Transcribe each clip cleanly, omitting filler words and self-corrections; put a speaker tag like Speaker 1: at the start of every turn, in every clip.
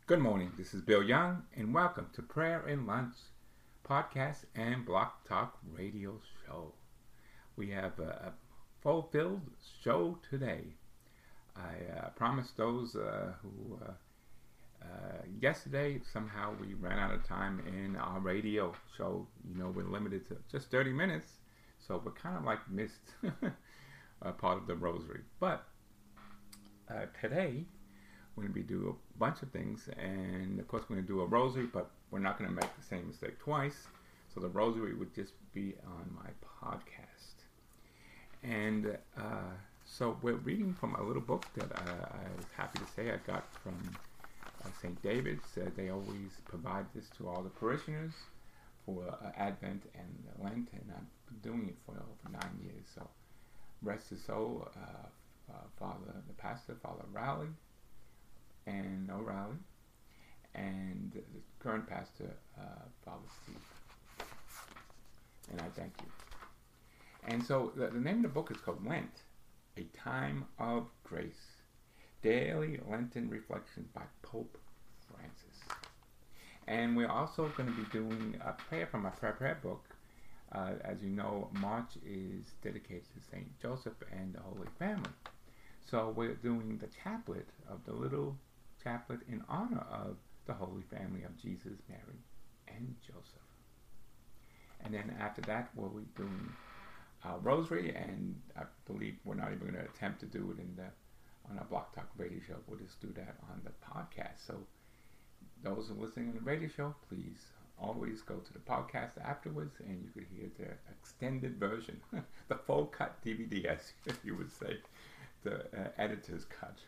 Speaker 1: Good morning. This is Bill Young, and welcome to Prayer and Lunch podcast and Block Talk radio show. We have a fulfilled show today. I promised those who yesterday somehow we ran out of time in our radio show. You know, we're limited to just 30 minutes, so we're kind of like missed a part of the rosary. But today we're going to be doing a bunch of things, and of course we're going to do a rosary, but we're not going to make the same mistake twice. So the rosary would just be on my podcast. And so we're reading from a little book that I was happy to say I got from St. David's. They always provide this to all the parishioners for Advent and Lent, and I've been doing it for over 9 years. So rest his soul, the pastor, Father Rowley, and O'Reilly, and the current pastor, Father Steve. And I thank you. And so the name of the book is called Lent, A Time of Grace, Daily Lenten Reflections by Pope Francis. And we're also going to be doing a prayer from my prayer book. As you know, March is dedicated to St. Joseph and the Holy Family. So we're doing the chaplet of the little chaplet in honor of the Holy Family of Jesus, Mary, and Joseph. And then after that, we'll be doing our rosary, and I believe we're not even going to attempt to do it on our Block Talk radio show. We'll just do that on the podcast. So those who are listening on the radio show, please always go to the podcast afterwards, and you could hear the extended version, the full cut DVD, as you would say, the editor's cut.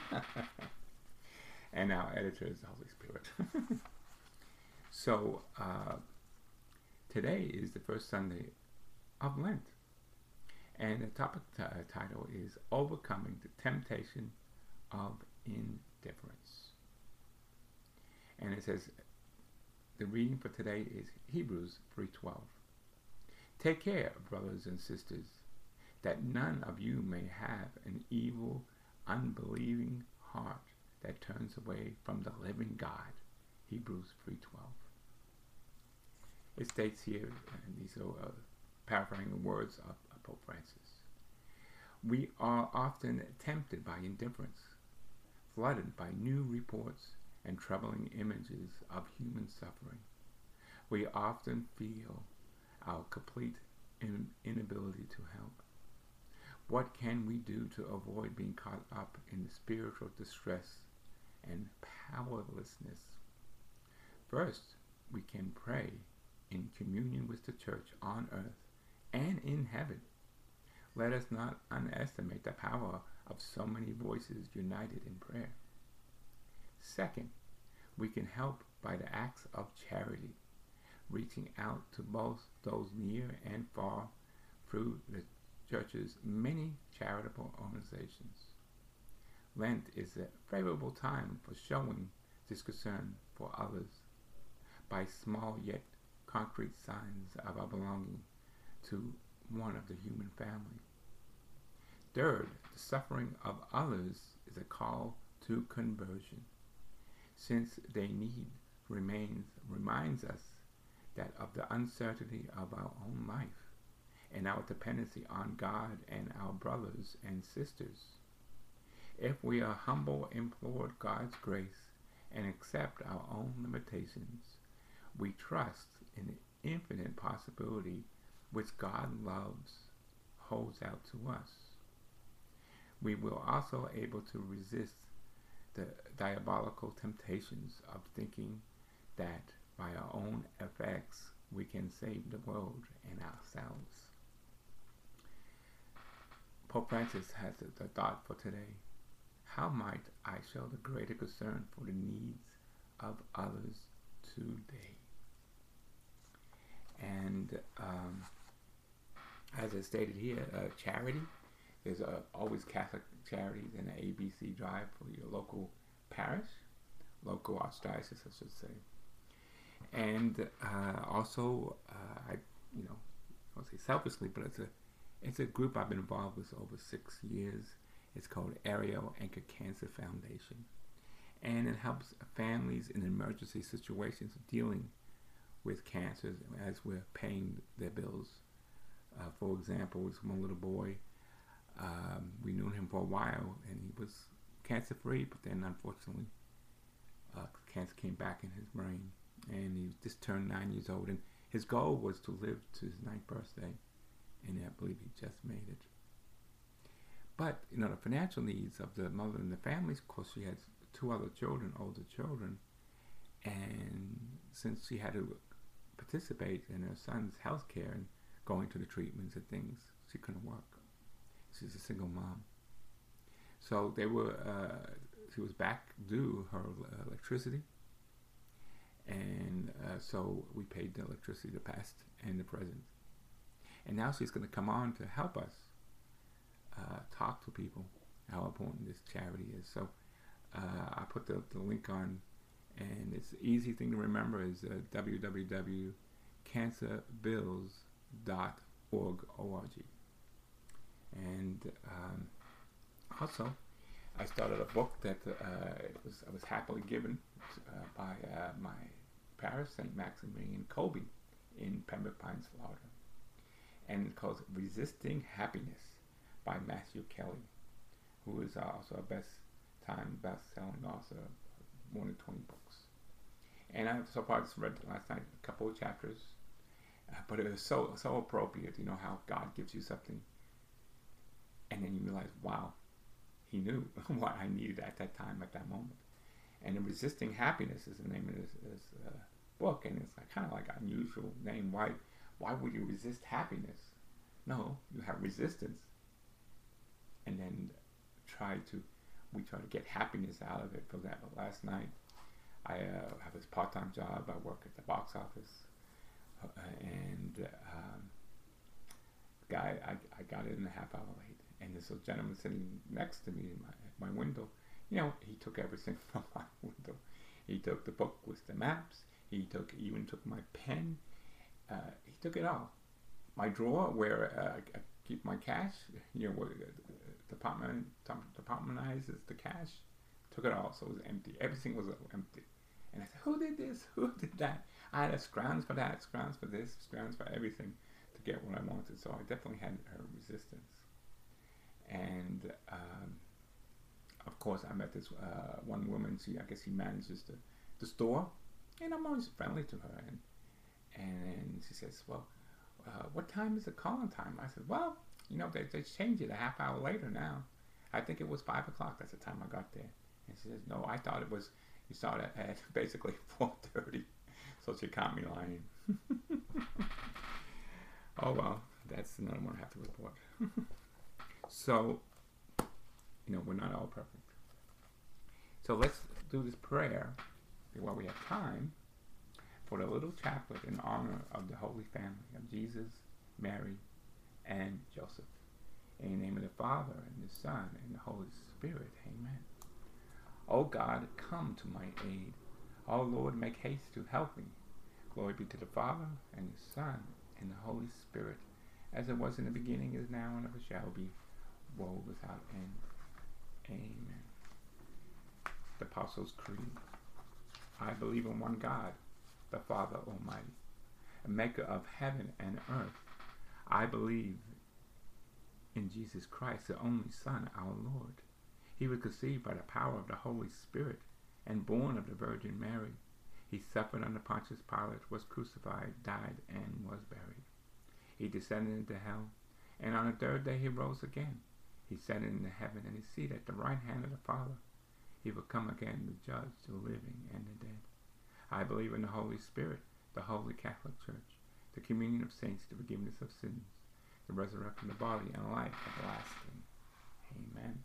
Speaker 1: And our editor is the Holy Spirit. So today is the first Sunday of Lent, and the topic title is Overcoming the Temptation of Indifference. And it says, the reading for today is Hebrews 3:12. Take care, brothers and sisters, that none of you may have an evil, unbelieving heart that turns away from the living God. Hebrews 3:12. It states here, and these are paraphrasing the words of Pope Francis, we are often tempted by indifference, flooded by new reports and troubling images of human suffering. We often feel our complete inability to help. What can we do to avoid being caught up in spiritual distress and powerlessness? First, we can pray in communion with the church on earth and in heaven. Let us not underestimate the power of so many voices united in prayer. Second, we can help by the acts of charity, reaching out to both those near and far through the Church's many charitable organizations. Lent is a favorable time for showing this concern for others by small yet concrete signs of our belonging to one of the human family. Third, the suffering of others is a call to conversion, since their need reminds us that of the uncertainty of our own life and our dependency on God and our brothers and sisters. If we are humble, implore God's grace, and accept our own limitations, we trust in the infinite possibility which God loves holds out to us. We will also able to resist the diabolical temptations of thinking that by our own effects we can save the world and ourselves. Pope Francis has the thought for today. How might I show the greater concern for the needs of others today? And as I stated here, charity. There's always Catholic Charities and an ABC drive for your local parish, local archdiocese, I should say. And also, I won't say selfishly, but it's a group I've been involved with over 6 years. It's called Ariel Anchor Cancer Foundation. and it helps families in emergency situations dealing with cancers as we're paying their bills. For example, this one little boy, we knew him for a while, and he was cancer-free, but then unfortunately, cancer came back in his brain, and he just turned 9 years old, and his goal was to live to his 9th birthday, and I believe he just made it. But, the financial needs of the mother and the family, of course, she has 2 other children, older children, and since she had to participate in her son's health care and going to the treatments and things, she couldn't work. She's a single mom. So she was back due her electricity, and so we paid the electricity, the past and the present. And now she's going to come on to help us talk to people how important this charity is. So I put the link on, and it's an easy thing to remember is www.cancerbills.org. And also, I started a book that I was happily given by my parish, St. Maximilian Kolbe, in Pembroke Pines, Florida. And it's called Resisting Happiness by Matthew Kelly, who is also a best-selling author of more than 20 books. And I so far just read last night a couple of chapters, but it was so appropriate, how God gives you something, and then you realize, wow, he knew what I needed at that time, at that moment. And Resisting Happiness is the name of this book, and it's kind of like an unusual name. Why would you resist happiness? No, you have resistance, and then we try to get happiness out of it. For example, last night I have this part-time job. I work at the box office, and I got in a half hour late, and this gentleman sitting next to me at my window, he took everything from my window. He took the book with the maps. He even took my pen. He took it all. My drawer where I keep my cash, where departmentizes the cash, took it all, so it was empty. Everything was empty. And I said, who did this? Who did that? I had scrounge for that, scrounge for this, scrounge for everything to get what I wanted. So I definitely had her resistance. And of course, I met this one woman. I guess she manages the store, and I'm always friendly to her. And she says, well, what time is the calling time? I said, well, they changed it a half hour later now. I think it was 5 o'clock. That's the time I got there. And she says, no, I thought you started at basically 4:30. So she caught me lying. Oh, well, that's another one I have to report. So, we're not all perfect. So let's do this prayer while we have time for the little chaplet in honor of the Holy Family of Jesus, Mary, and Joseph. In the name of the Father, and the Son, and the Holy Spirit. Amen. O God, come to my aid. O Lord, make haste to help me. Glory be to the Father, and the Son, and the Holy Spirit, as it was in the beginning, is now, and ever shall be, world without end. Amen. The Apostles' Creed. I believe in one God, the Father Almighty, a maker of heaven and earth. I believe in Jesus Christ, the only Son, our Lord. He was conceived by the power of the Holy Spirit and born of the Virgin Mary. He suffered under Pontius Pilate, was crucified, died, and was buried. He descended into hell, and on the 3rd day he rose again. He ascended into heaven, and is seated at the right hand of the Father. He will come again to judge the living and the dead. I believe in the Holy Spirit, the Holy Catholic Church, the communion of saints, the forgiveness of sins, the resurrection of the body, and life everlasting. Amen.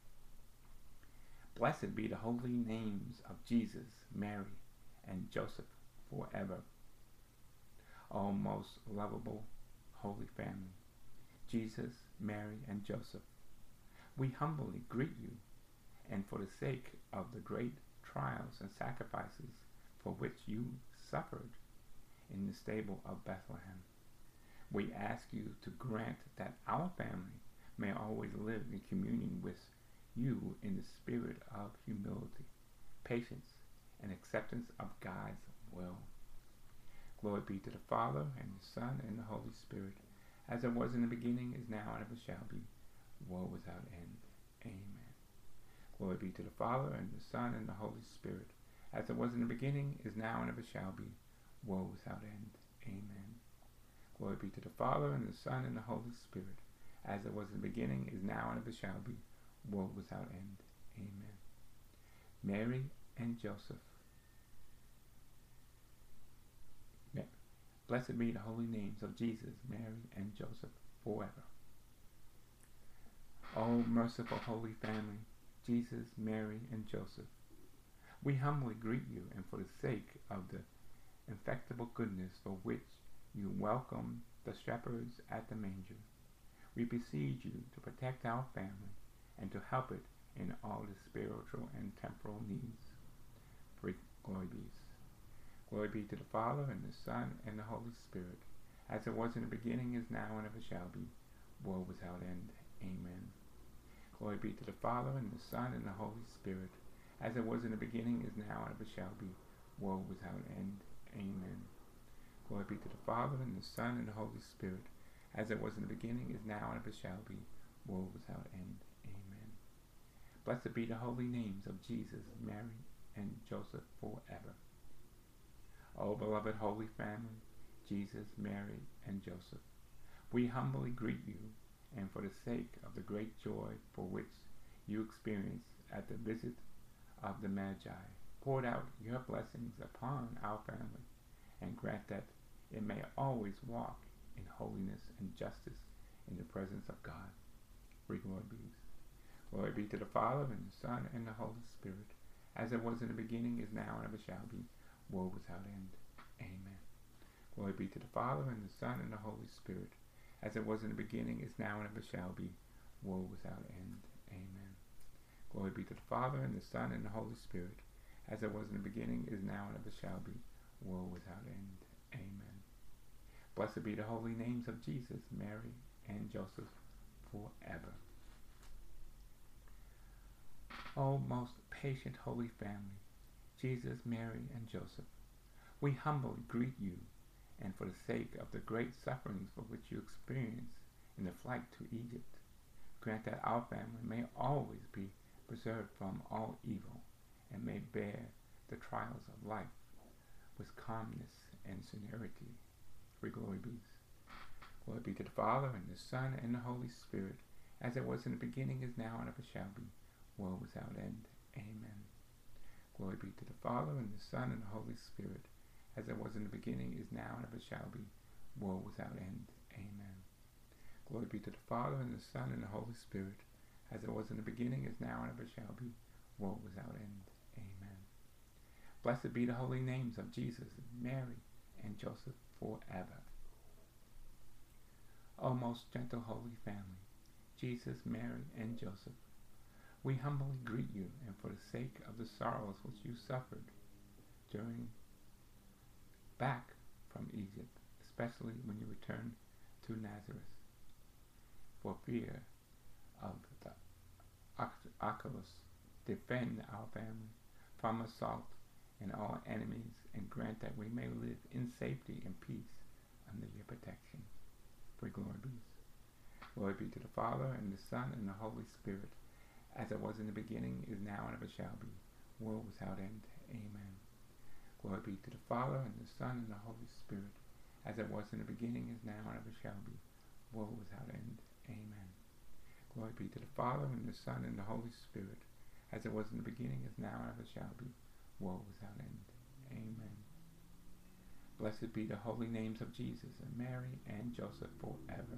Speaker 1: Blessed be the holy names of Jesus, Mary, and Joseph forever. O most lovable Holy Family, Jesus, Mary, and Joseph, we humbly greet you, and for the sake of the great trials and sacrifices for which you suffered in the stable of Bethlehem, we ask you to grant that our family may always live in communion with you in the spirit of humility, patience, and acceptance of God's will. Glory be to the Father, and the Son, and the Holy Spirit, as it was in the beginning, is now, and ever shall be, world without end. Amen. Glory be to the Father, and the Son, and the Holy Spirit, as it was in the beginning, is now, and ever shall be, world without end. Amen. Glory be to the Father, and the Son, and the Holy Spirit, as it was in the beginning, is now, and ever shall be, world without end. Amen. Mary and Joseph. Blessed be the holy names of Jesus, Mary, and Joseph forever. O merciful Holy Family, Jesus, Mary, and Joseph, we humbly greet you, and for the sake of the infectible goodness for which you welcome the shepherds at the manger, we beseech you to protect our family and to help it in all its spiritual and temporal needs. Glory be. Glory be to the Father, and the Son, and the Holy Spirit, as it was in the beginning, is now, and ever shall be, world without end. Amen. Glory be to the Father, and the Son, and the Holy Spirit, as it was in the beginning, is now, and ever shall be, world without end. Amen. Glory be to the Father, and the Son, and the Holy Spirit, as it was in the beginning, is now, and ever shall be, world without end. Amen. Blessed be the holy names of Jesus, Mary, and Joseph forever. O beloved Holy Family, Jesus, Mary, and Joseph, we humbly greet you, and for the sake of the great joy for which you experienced at the visit of the Magi, poured out your blessings upon our family, and grant that it may always walk in holiness and justice in the presence of God. Glory be. Glory be to the Father, and the Son, and the Holy Spirit, as it was in the beginning, is now, and ever shall be, world without end. Amen. Glory be to the Father, and the Son, and the Holy Spirit, as it was in the beginning, is now, and ever shall be, world without end. Amen. Glory be to the Father, and the Son, and the Holy Spirit, as it was in the beginning, is now, and ever shall be, world without end. Amen. Blessed be the holy names of Jesus, Mary, and Joseph forever. O most patient Holy Family, Jesus, Mary, and Joseph, we humbly greet you, and for the sake of the great sufferings for which you experienced in the flight to Egypt, grant that our family may always be preserved from all evil, and may bear the trials of life with calmness and serenity. Glory be. Glory be to the Father, and the Son, and the Holy Spirit, as it was in the beginning, is now, and ever shall be, world without end. Amen. Glory be to the Father, and the Son, and the Holy Spirit, as it was in the beginning, is now, and ever shall be, world without end. Amen. Glory be to the Father, and the Son, and the Holy Spirit, as it was in the beginning, is now, and ever shall be, world without end. Amen. Blessed be the holy names of Jesus, Mary, and Joseph forever. O most gentle Holy Family, Jesus, Mary, and Joseph, we humbly greet you, and for the sake of the sorrows which you suffered during back from Egypt, especially when you returned to Nazareth, for fear of the Archelaus, defend our family from assault and all enemies, and grant that we may live in safety and peace under your protection. For glory be. Glory be to the Father, and the Son, and the Holy Spirit, as it was in the beginning, is now, and ever shall be, world without end. Amen. Glory be to the Father, and the Son, and the Holy Spirit, as it was in the beginning, is now, and ever shall be, world without end. Amen. Glory be to the Father, and the Son, and the Holy Spirit, as it was in the beginning, is now, and ever shall be, world without end. Amen. Blessed be the holy names of Jesus, and Mary, and Joseph forever.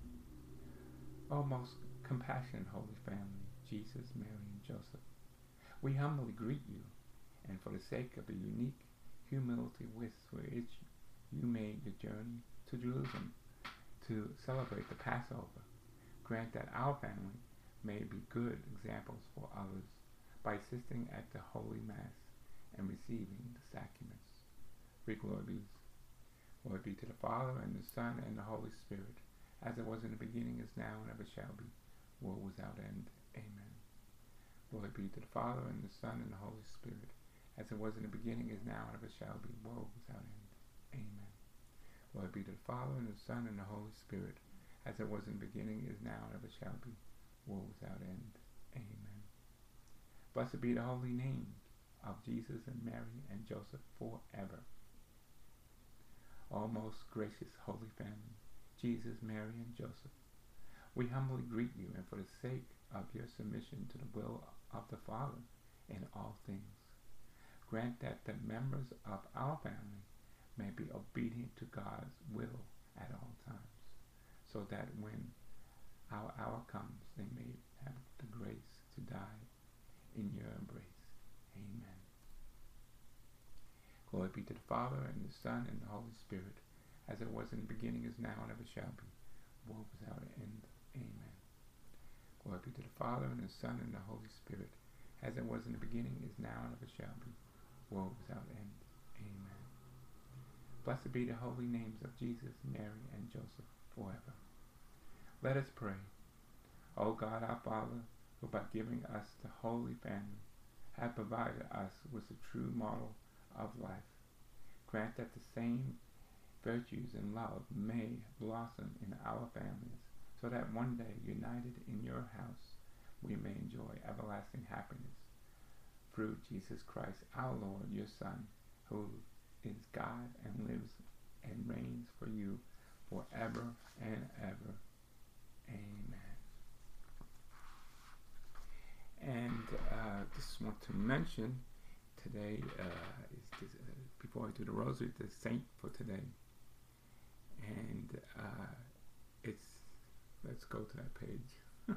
Speaker 1: O most compassionate Holy Family, Jesus, Mary, and Joseph, we humbly greet you, and for the sake of the unique humility with which you made the journey to Jerusalem to celebrate the Passover, grant that our family may be good examples for others by assisting at the Holy Mass and receiving the sacraments. Free glory be. Glory be to the Father, and the Son, and the Holy Spirit, as it was in the beginning, is now, and ever shall be, world without end. Amen. Glory be to the Father, and the Son, and the Holy Spirit, as it was in the beginning, is now, and ever shall be, world without end. Amen. Glory be to the Father, and the Son, and the Holy Spirit, as it was in the beginning, is now, and ever shall be, world without end. Amen. Blessed be the holy name of Jesus and Mary and Joseph forever. O most gracious Holy Family, Jesus, Mary, and Joseph, we humbly greet you, and for the sake of your submission to the will of the Father in all things, grant that the members of our family may be obedient to God's will at all times, so that when our hour comes, they may have the grace to die in your embrace. Amen. Glory be to the Father, and the Son, and the Holy Spirit, as it was in the beginning, is now, and ever shall be, world without end. Amen. Glory be to the Father, and the Son, and the Holy Spirit, as it was in the beginning, is now, and ever shall be, world without end. Amen. Blessed be the holy names of Jesus, Mary, and Joseph forever. Let us pray. O God, our Father, who by giving us the Holy Family have provided us with a true model of life, grant that the same virtues and love may blossom in our families, so that one day, united in your house, we may enjoy everlasting happiness. Through Jesus Christ, our Lord, your Son, who is God and lives and reigns for you forever and ever. Amen. And just want to mention today before I do the rosary, the saint for today, and let's go to that page.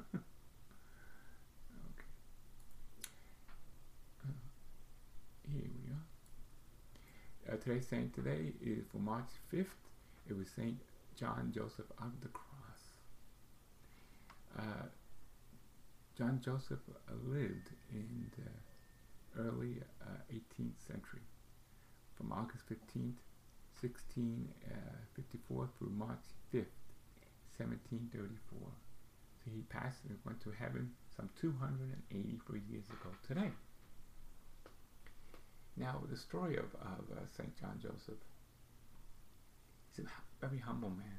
Speaker 1: Okay, here we are. Today's saint today is for March 5th. It was Saint John Joseph of the Cross. John Joseph lived in the early 18th century, from August 15th, 1654 through March 5th, 1734. So he passed and went to heaven some 283 years ago today. Now, the story of St. John Joseph, he's a very humble man.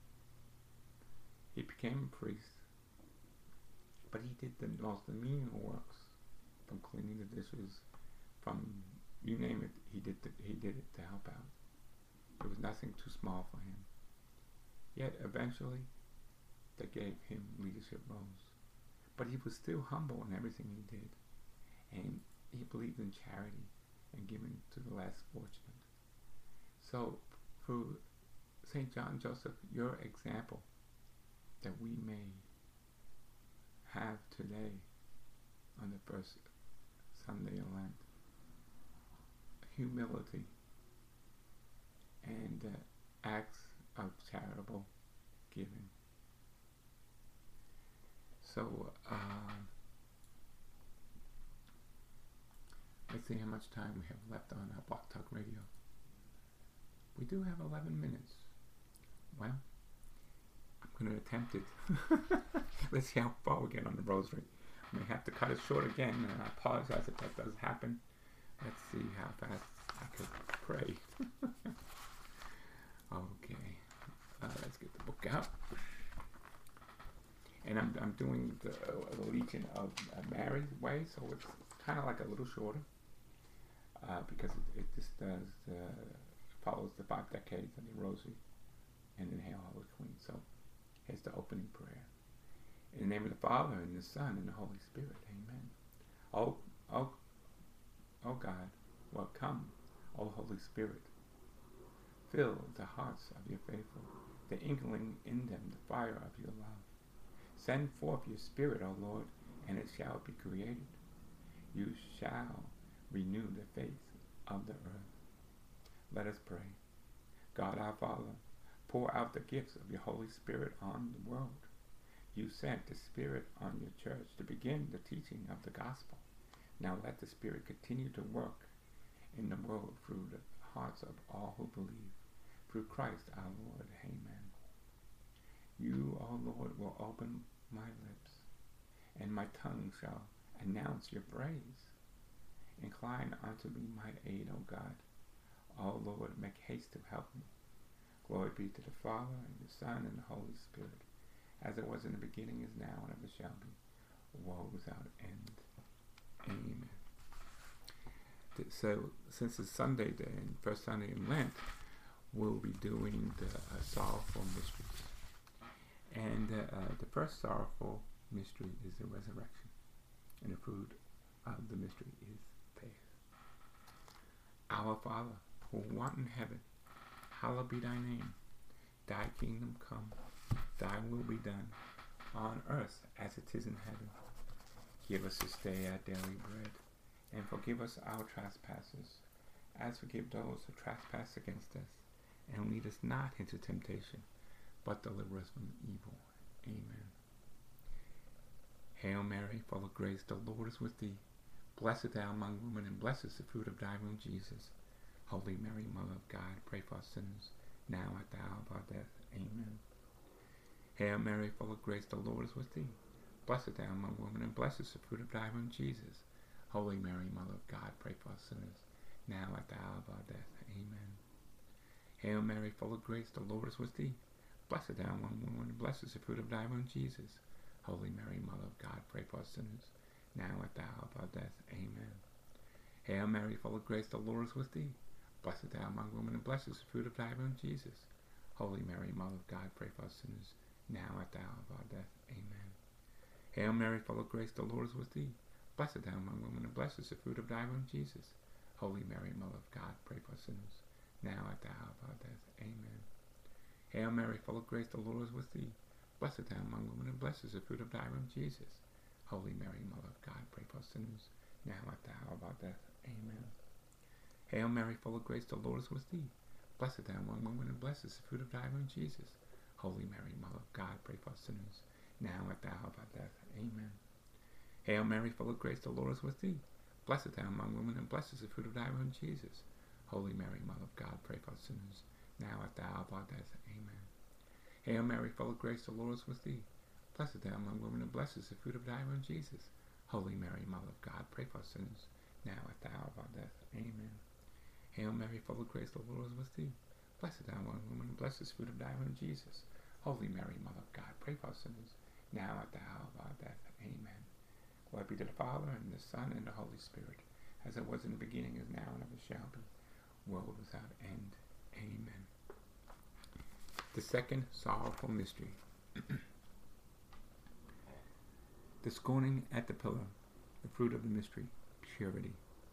Speaker 1: He became a priest, but he did the most menial works, from cleaning the dishes, from you name it, he did it to help out. There was nothing too small for him. Yet eventually, they gave him leadership roles. But he was still humble in everything he did, and he believed in charity and giving to the less fortunate. So, through St. John Joseph, your example that we may have today on the first Sunday of Lent, humility and acts of charitable giving. So let's see how much time we have left on our Blog Talk Radio. We do have 11 minutes. Well, I'm going to attempt it. Let's see how far we get on the rosary. I may have to cut it short again, and I apologize if that does happen. Let's see how fast I could pray. Okay, let's get the book out. And I'm doing the Legion of Mary's way, so it's kind of like a little shorter, because it just follows the 5 decades of the Rosary and then Hail Holy Queen. So here's the opening prayer. In the name of the Father, and the Son, and the Holy Spirit. Amen. Oh God, well, come, O Holy Spirit. Fill the hearts of your faithful, the inkling in them the fire of your love. Send forth your Spirit, O Lord, and it shall be created. You shall renew the face of the earth. Let us pray. God our Father, pour out the gifts of your Holy Spirit on the world. You sent the Spirit on your church to begin the teaching of the gospel. Now let the Spirit continue to work in the world through the hearts of all who believe. Through Christ our Lord. Amen. You, O Lord, will open my lips, and my tongue shall announce your praise. Incline unto me my aid, O God. O Lord, make haste to help me. Glory be to the Father, and the Son, and the Holy Spirit, as it was in the beginning, is now, and ever shall be, world without end. Amen. So, since it's Sunday day, and first Sunday in Lent, we'll be doing the sorrowful mysteries. And the first sorrowful mystery is the resurrection, and the fruit of the mystery is faith. Our Father, who art in heaven, hallowed be thy name. Thy kingdom come, thy will be done, on earth as it is in heaven. Give us this day our daily bread, and forgive us our trespasses, as forgive those who trespass against us. And lead us not into temptation, but deliver us from evil. Amen. Hail Mary, full of grace, the Lord is with thee. Blessed thou among women, and blessed is the fruit of thy womb, Jesus. Holy Mary, Mother of God, pray for us sinners, now at the hour of our death. Amen. Hail Mary, full of grace, the Lord is with thee. Blessed thou among women, and blessed is the fruit of thy womb, Jesus. Holy Mary, Mother of God, pray for us sinners, now at the hour of our death. Amen. Hail Mary, full of grace, the Lord is with thee. Blessed thou among women, and blessed is the fruit of thy womb, Jesus. Holy Mary, Mother of God, pray for us sinners, now at the hour of our death. Amen. Hail Mary, full of grace, the Lord is with thee. Blessed thou among women, and blessed is the fruit of thy womb, Jesus. Holy Mary, Mother of God, pray for us sinners, now at the hour of our death. Amen. Hail Mary, full of grace, the Lord is with thee. Blessed thou among women, and blessed is the fruit of thy womb, Jesus. Holy Mary, Mother of God, pray for us sinners, now at the hour of our death. Amen. Hail Mary, full of grace, the Lord is with thee. Blessed thou among women, and blessed is the fruit of thy womb, Jesus. Holy Mary, Mother of God, pray for us sinners, now at the hour of our death. Amen. Hail Mary, full of grace, the Lord is with thee. Blessed thou among women, and blessed is the fruit of thy womb, Jesus. Holy Mary, Mother of God, pray for us sinners, now at the hour of our death. Amen. Hail Mary, full of grace, the Lord is with thee. Blessed thou among women, and blessed is the fruit of thy womb, Jesus. Holy Mary, Mother of God, pray for us sinners, now at the hour of our death. Amen. Hail Mary, full of grace, the Lord is with thee. Blessed thou among women, and blessed is the fruit of thy womb, Jesus. Holy Mary, Mother of God, pray for us sinners, now at the hour of our death. Amen. Hail Mary, full of grace, the Lord is with thee. Blessed thou among women, and blessed is the fruit of thy womb, Jesus. Holy Mary, Mother of God, pray for us sinners, now at the hour of our death. Amen. Glory be to the Father, and the Son, and the Holy Spirit, as it was in the beginning, is now, and ever shall be, world without end. Amen. The second sorrowful mystery. The scorning at the pillar, the fruit of the mystery, purity.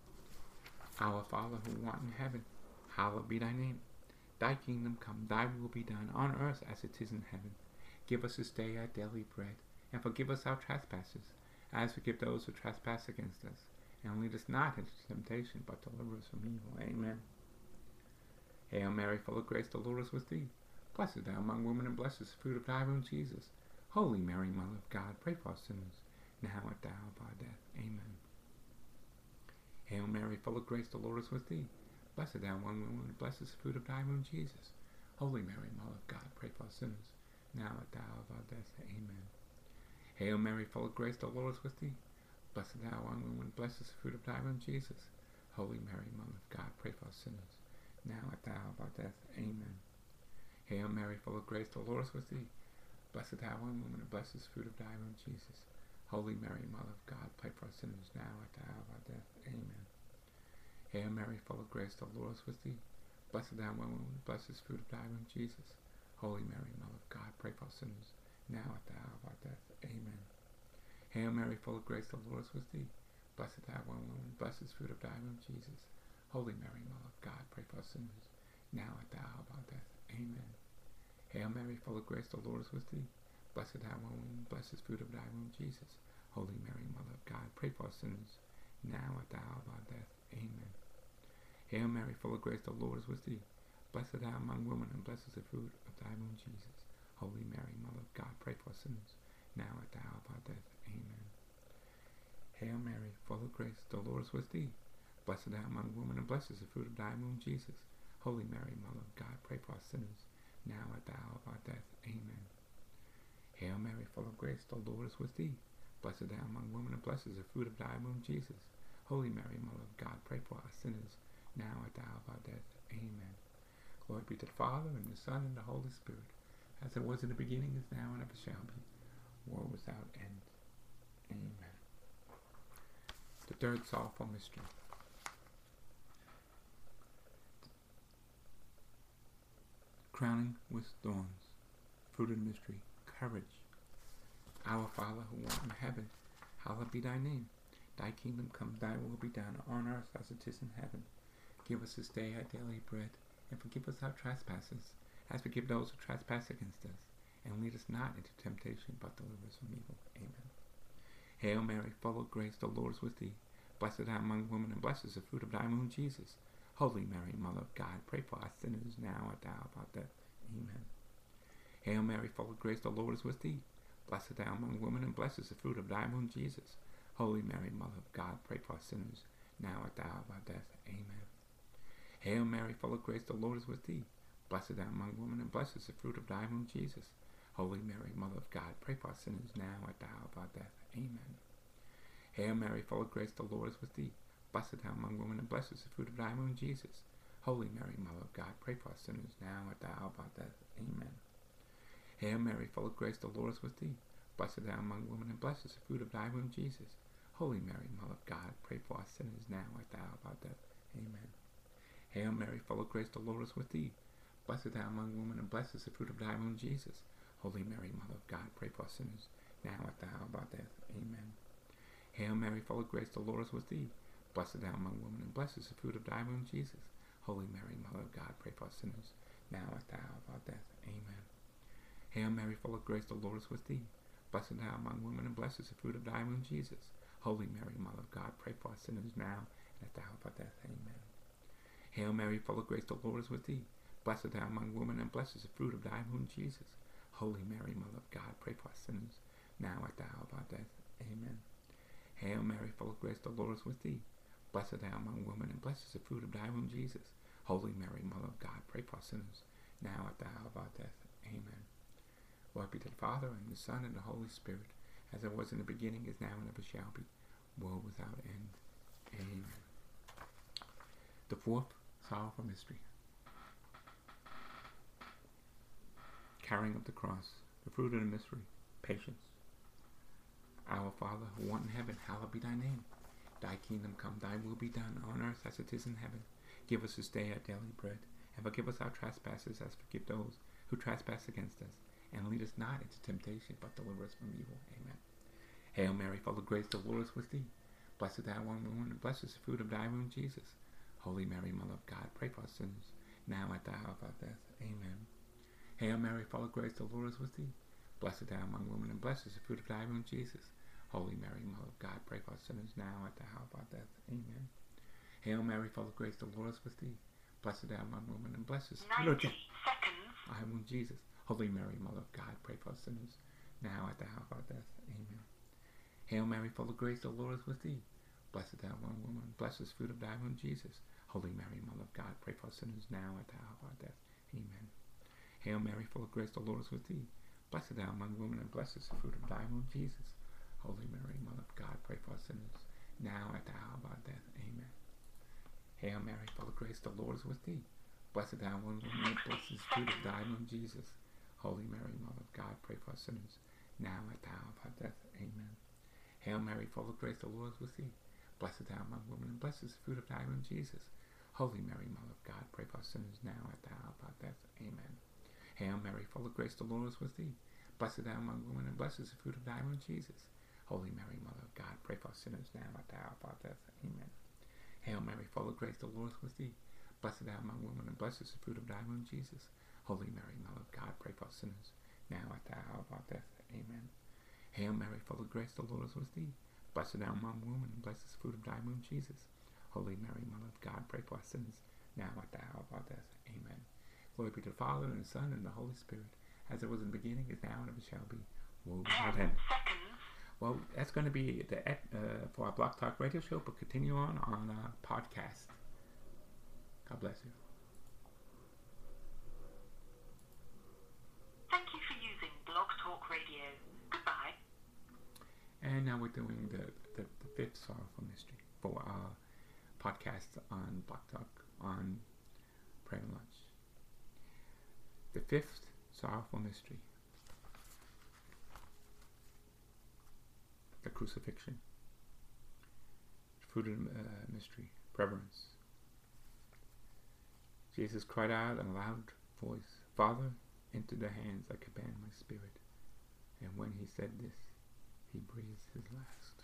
Speaker 1: Our Father, who art in heaven, hallowed be thy name. Thy kingdom come, thy will be done, on earth as it is in heaven. Give us this day our daily bread, and forgive us our trespasses, as forgive those who trespass against us. And lead us not into temptation, but deliver us from evil. Amen. Hail Mary, full of grace, the Lord is with thee. Blessed thou among women, and blessed is the fruit of thy womb, Jesus. Holy Mary, Mother of God, pray for us sinners, now at the hour of our death. Amen. Hail Mary, full of grace, the Lord is with thee. Blessed thou among women, and blessed is the fruit of thy womb, Jesus. Holy Mary, Mother of God, pray for us sinners, now at the hour of our death. Amen. Hail Mary, full of grace, the Lord is with thee. Blessed thou among women, and blessed is the fruit of thy womb, Jesus. Holy Mary, Mother of God, pray for us sinners, now at the hour of our death. Amen. Hail Mary, full of grace, the Lord is with thee. Blessed thou among women, and blessed is the fruit of thy womb, Jesus. Holy Mary, Mother of God, pray for us sinners, now at the hour of our death. Amen. Hail Mary, full of grace, the Lord is with thee. Blessed thou among women, and blessed is the fruit of thy womb, Jesus. Holy Mary, Mother of God, pray for us sinners, now at the hour of our death. Amen. Hail Mary, full of grace, the Lord is with thee. Blessed thou among women, and blessed is the fruit of thy womb, Jesus. Holy Mary, Mother of God, pray for us sinners, now at the hour of our death. Amen. Hail Mary, full of grace, the Lord is with thee. Blessed thou among women, and blessed is the fruit of thy womb, Jesus. Holy Mary, Mother of God, pray for us sinners, now at the hour of our death. Amen. Hail Mary, full of grace, the Lord is with thee. Blessed thou among women, and blessed is the fruit of thy womb, Jesus. Holy Mary, Mother of God, pray for us sinners, now at the hour of our death. Amen. Hail Mary, full of grace, the Lord is with thee. Blessed thou among women, and blessed is the fruit of thy womb, Jesus. Holy Mary, Mother of God, pray for us sinners, now at the hour of our death. Amen. Hail Mary, full of grace, the Lord is with thee. Blessed thou among women, and blessed is the fruit of thy womb, Jesus. Holy Mary, Mother of God, pray for us sinners, now at the hour of our death. Amen. Glory be to the Father, and the Son, and the Holy Spirit, as it was in the beginning, is now, and ever shall be, world without end. Amen. The third sorrowful mystery. Crowning with thorns. Fruit of the mystery, courage. Our Father, who art in heaven, hallowed be thy name. Thy kingdom come, thy will be done, on earth as it is in heaven. Give us this day our daily bread, and forgive us our trespasses, as we forgive those who trespass against us. And lead us not into temptation, but deliver us from evil. Amen. Hail Mary, full of grace, the Lord is with thee. Blessed art among women, and blessed is the fruit of thy womb, Jesus. Holy Mary, Mother of God, pray for us sinners, now at the hour of our death. Amen. Hail Mary, full of grace, the Lord is with thee. Blessed art among women, and blessed is the fruit of thy womb, Jesus. Holy Mary, Mother of God, pray for us sinners, now at the hour of our death. Amen. Hail Mary, full of grace, the Lord is with thee. Blessed art among women, and blessed is the fruit of thy womb, Jesus. Holy Mary, Mother of God, pray for us sinners, now at the hour of our death. Amen. Hail Mary, full of grace, the Lord is with thee. Blessed art among women, and blessed is the fruit of thy womb, Jesus. Holy Mary, Mother of God, pray for us sinners, now at the hour of our death. Amen. Hail Mary, full of grace, the Lord is with thee. Blessed art among women, and blessed is the fruit of thy womb, Jesus. Holy Mary, Mother of God, pray for us sinners, now at the hour of our death. Amen. Hail Mary, full of grace, the Lord is with thee. Blessed art among women, and blessed is the fruit of thy womb, Jesus. Holy Mary, Mother of God, pray for us sinners, now at the hour of our death. Amen. Hail Mary, full of grace, the Lord is with thee. Blessed art among women, and blessed is the fruit of thy womb, Jesus. Holy Mary, Mother of God, pray for us sinners, now at the hour of our death. Amen. Hail Mary, full of grace, the Lord is with thee. Blessed art among women, and blessed is the fruit of thy womb, Jesus. Holy Mary, Mother of God, pray for us sinners, now and at the hour of our death. Amen. Hail Mary, full of grace, the Lord is with thee. Blessed art among women, and blessed is the fruit of thy womb, Jesus. Holy Mary, Mother of God, pray for us sinners, now at the hour of our death. Amen. Hail Mary, full of grace, the Lord is with thee. Blessed art among women, and blessed is the fruit of thy womb, Jesus. Holy Mary, Mother of God, pray for us sinners, now at the hour of our death. Amen. Glory be to the Father, and the Son, and the Holy Spirit, as it was in the beginning, is now, and ever shall be, world without end. Amen. The fourth sorrowful mystery. Carrying of the cross, the fruit of the mystery, patience. Our Father, who art in heaven, hallowed be thy name. Thy kingdom come, thy will be done, on earth as it is in heaven. Give us this day our daily bread, and forgive us our trespasses, as we forgive those who trespass against us. And lead us not into temptation, but deliver us from evil. Amen. Hail Mary, full of grace, the Lord is with thee. Blessed thou art among women, and blessed is the fruit of thy womb, Jesus. Holy Mary, Mother of God, pray for us sinners, now at the hour of our death. Amen. Hail Mary, full of grace, the Lord is with thee. Blessed thou art among women, and blessed is the fruit of thy womb, Jesus. Holy Mary, Mother of God, pray for us sinners, now at the hour of our death. Amen. Hail Mary, full of grace, the Lord is with thee. Blessed thou art among women, and blessed is the fruit of thy womb, Jesus. Holy Mary, Mother of God, pray for us sinners, now at the hour of our death. Amen. Hail Mary, full of grace, the Lord is with thee. Blessed thou art among women, and blessed is the fruit of thy womb, Jesus. Holy Mary, Mother of God, pray for us sinners, now at the hour of our death. Amen. Hail Mary, full of grace, the Lord is with thee. Blessed thou art among women, and blessed is the fruit of thy womb, Jesus. Holy Mary, Mother of God, pray for us sinners, now at the hour of our death. Amen. Hail Mary, full of grace, the Lord is with thee. Blessed thou art among women, and blessed is the fruit of thy womb, Jesus. Holy Mary, Mother of God, pray for us sinners, now at the hour of our death. Amen. Hail Mary, full of grace, the Lord is with thee. Blessed thou art among women, and blessed is the fruit of thy womb, Jesus. Holy Mary, Mother of God, pray for us sinners, now at the hour of our death. Amen. Hail Mary, full of grace, the Lord is with thee. Blessed thou art among women, and blessed is the fruit of thy womb, Jesus. Holy Mary, Mother of God, pray for us sinners, now at the hour of our death. Amen. Hail Mary, full of grace, the Lord is with thee. Blessed thou art among women, and blessed is the fruit of thy womb, Jesus. Holy Mary, Mother of God, pray for us sinners, now at the hour of our death. Amen. Hail Mary, full of grace, the Lord is with thee. Blessed thou art among women, and blessed is the fruit of thy womb, Jesus. Holy Mary, Mother of God, pray for us sinners, now at the hour of our death. Amen. Glory be to the Father, and the Son, and the Holy Spirit, as it was in the beginning, is now, and ever shall be, world without end. Well, that's going to be the for our Block Talk radio show, but continue on our podcast. God bless you.
Speaker 2: Thank you for using Blog Talk Radio. Goodbye.
Speaker 1: And now we're doing the fifth sorrowful mystery. for our podcast on Block Talk on Prayer Lunch. The fifth sorrowful mystery, the crucifixion. Fruit of the mystery, reverence. Jesus cried out in a loud voice, Father, into thy hands I commend my spirit. And when he said this, he breathed his last.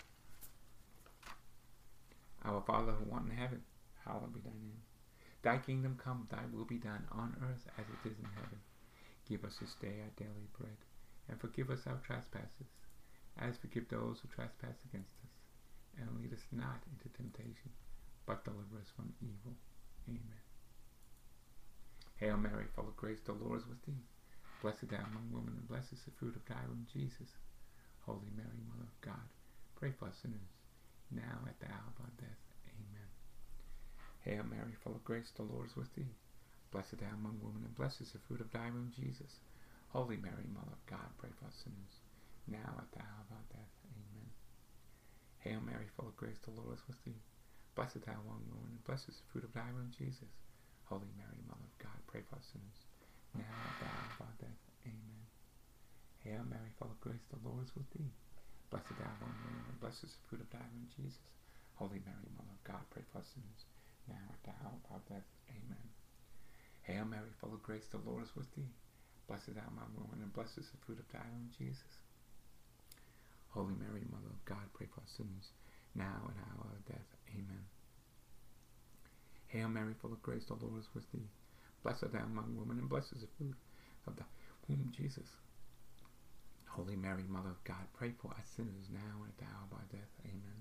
Speaker 1: Our Father who art in heaven, hallowed be thy name. Thy kingdom come, thy will be done on earth as it is in heaven. Give us this day our daily bread, and forgive us our trespasses, as forgive those who trespass against us. And lead us not into temptation, but deliver us from evil. Amen. Hail Mary, full of grace, the Lord is with thee. Blessed thou among women, and blessed is the fruit of thy womb, Jesus. Holy Mary, Mother of God, pray for us sinners, now at the hour of our death. Amen. Hail Mary, full of grace, the Lord is with thee. Blessed thou among women, and blessed is the fruit of thy womb, Jesus. Holy Mary, Mother of God, pray for us sinners, now at the hour of our death. Amen. Hail Mary, full of grace, the Lord is with thee. Blessed thou among women, and blessed is the fruit of thy womb, Jesus. Holy Mary, Mother of God, pray for us sinners, now at the hour of our death. Amen. Hail Mary, full of grace, the Lord is with thee. Blessed thou among women, and blessed is the fruit of thy womb, Jesus. Holy Mary, Mother of God, pray for us sinners, now at the hour of our death. Amen. Hail Mary, full of grace, the Lord is with thee. Blessed thou among women, and blessed is the fruit of thy womb, Jesus. Holy Mary, Mother of God, pray for us sinners, now and at our hour of death. Amen. Hail Mary, full of grace, the Lord is with thee. Blessed thou among women, and blessed is the fruit of thy womb, Jesus. Holy Mary, Mother of God, pray for us sinners, now and at the hour of our death. Amen.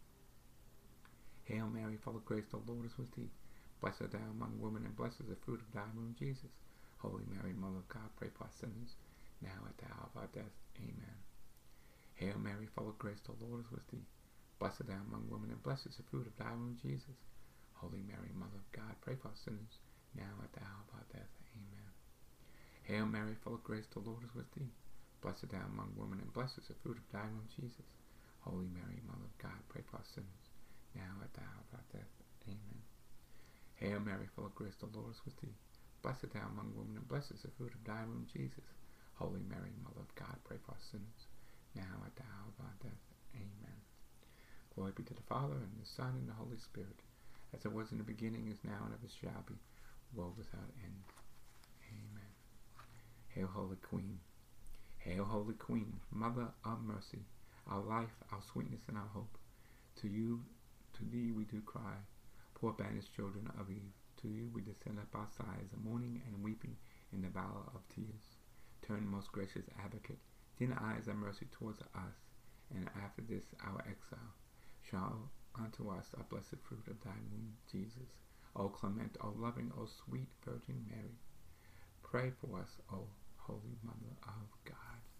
Speaker 1: Hail Mary, full of grace, the Lord is with thee. Blessed thou among women, and blessed is the fruit of thy womb, Jesus. Holy Mary, Mother of God, pray for us sinners, now at the hour of our death. Amen. Hail Mary, full of grace, the Lord is with thee. Blessed thou among women, and blessed is the fruit of thy womb, Jesus. Holy Mary, Mother of God, pray for us sinners, now at the hour of our death. Amen. Hail Mary, full of grace, the Lord is with thee. Blessed thou among women, and blessed is the fruit of thy womb, Jesus. Holy Mary, Mother of God, pray for us sinners, now at the hour of our death. Amen. Hail Mary, full of grace, the Lord is with thee. Blessed thou among women, and blessed is the fruit of thy womb, Jesus. Holy Mary, Mother of God, pray for us sinners, now at the hour of our death. Amen. Glory be to the Father, and the Son, and the Holy Spirit, as it was in the beginning, is now, and ever shall be, world without end. Amen. Hail, Holy Queen. Hail, Holy Queen, Mother of mercy, our life, our sweetness, and our hope. To thee we do cry, poor banished children of Eve. To you we descend up our sighs, mourning and weeping in the valley of tears. Turn, most gracious Advocate, thine eyes of mercy towards us, and after this our exile, shower unto us a blessed fruit of thy womb, Jesus. O clement, O loving, O sweet Virgin Mary, pray for us, O Holy Mother of God.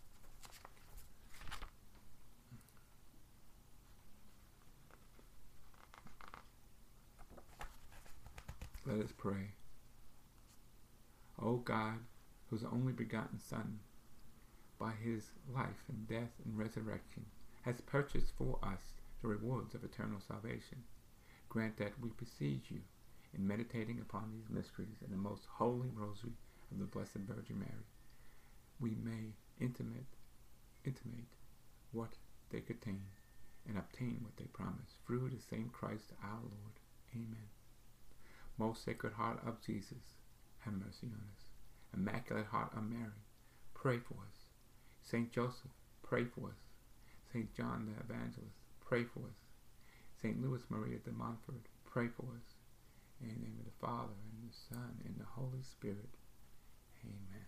Speaker 1: Let us pray. O God, whose only begotten Son, by his life and death and resurrection, has purchased for us the rewards of eternal salvation, grant that we beseech you, in meditating upon these mysteries in the most holy rosary of the Blessed Virgin Mary, we may intimate what they contain and obtain what they promise, through the same Christ our Lord. Amen. Most Sacred Heart of Jesus, have mercy on us. Immaculate Heart of Mary, pray for us. Saint Joseph, pray for us. Saint John the Evangelist, pray for us. Saint Louis Maria de Montfort, pray for us. In the name of the Father, and the Son, and the Holy Spirit. Amen.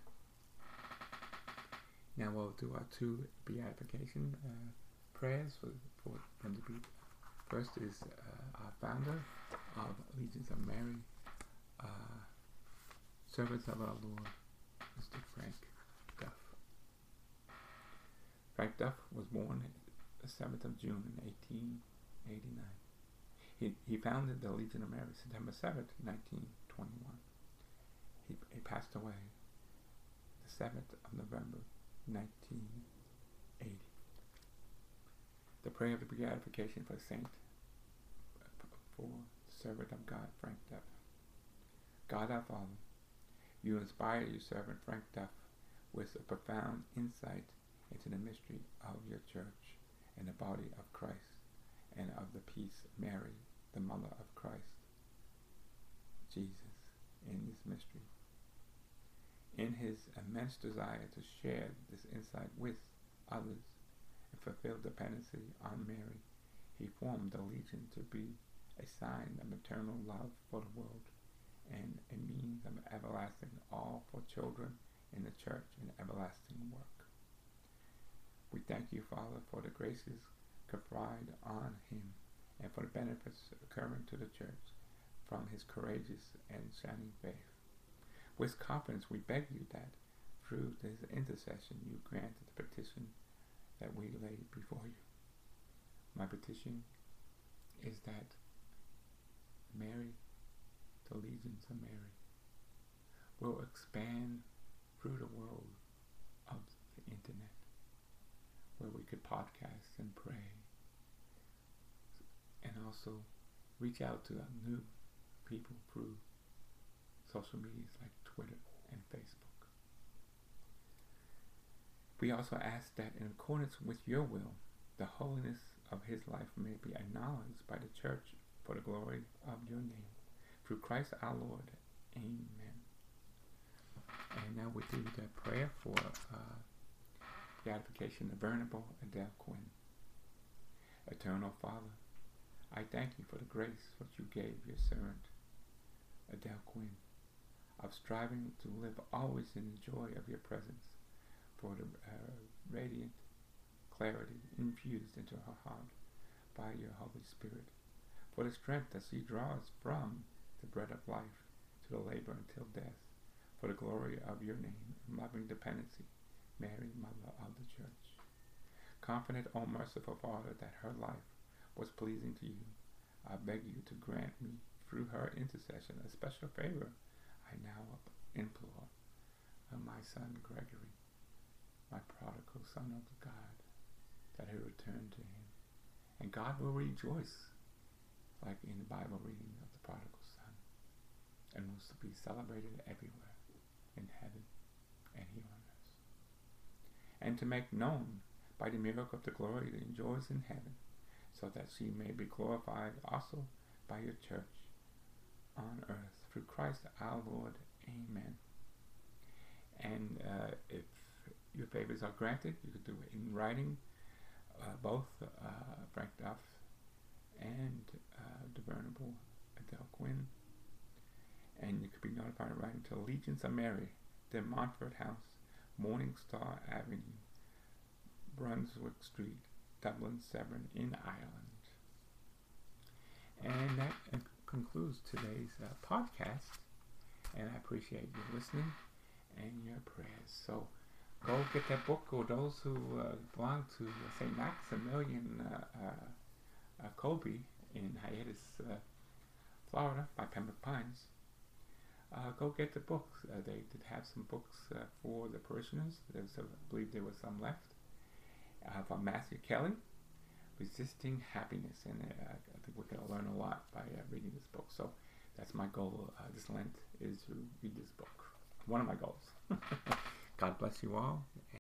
Speaker 1: Now we'll do our two beatification prayers for them to be. First is our founder of Legions of Mary, servants of our Lord, Mr. Frank Duff. Frank Duff was born the 7th of June in 1889. He founded the Legion of Mary September 7th, 1921. He passed away the 7th of November, 1980. The prayer of the beatification for Saint for the servant of God, Frank Duff. God our Father, you inspire your servant Frank Duff with a profound insight into the mystery of your church and the body of Christ, and of the peace Mary, the mother of Christ, Jesus, in this mystery. In his immense desire to share this insight with others and fulfill dependency on Mary, he formed the Legion to be a sign of maternal love for the world and a means of everlasting all for children in the church and everlasting work. We thank you, Father, for the graces conferred on him and for the benefits occurring to the church from his courageous and shining faith. With confidence, we beg you that through his intercession you grant the petition that we lay before you. My petition is that Mary, the Legions of Mary, will expand through the world of the internet, where we could podcast and pray, and also reach out to new people through social medias like Twitter and Facebook. We also ask that in accordance with your will, the holiness of his life may be acknowledged by the church for the glory of your name. Through Christ our Lord. Amen. And now we do the prayer for the beatification of Venerable Adele Quinn. Eternal Father, I thank you for the grace which you gave your servant Adele Quinn, of striving to live always in the joy of your presence, for the radiant clarity infused into her heart by your Holy Spirit, for the strength that she draws from the bread of life to the labor until death, for the glory of your name and loving dependency, Mary, Mother of the Church. Confident, O merciful Father, that her life was pleasing to you, I beg you to grant me, through her intercession, a special favor I now implore of my son Gregory, my prodigal son of God, that he return to him. And God will rejoice, like in the Bible reading of the prodigal son, and will be celebrated everywhere, in heaven and here on earth. And to make known by the miracle of the glory that he enjoys in heaven, so that she may be glorified also by your church on earth, through Christ our Lord. Amen. And if your favors are granted, you could do it in writing, both Frank Duff and the Venerable Adele Quinn. And you could be notified in writing to Legions of Mary, De Montfort House, Morning Star Avenue, Brunswick Street, Dublin 7 in Ireland. And that concludes today's podcast, and I appreciate you listening and your prayers. So go get that book, or those who belong to St. Maximilian Kolbe in Hiatus, Florida, by Pembroke Pines. Go get the books. They did have some books for the parishioners. I believe there was some left. From Matthew Kelly, Resisting Happiness, and I think we're going to learn a lot by reading this book. So that's my goal this Lent, is to read this book. One of my goals. God bless you all.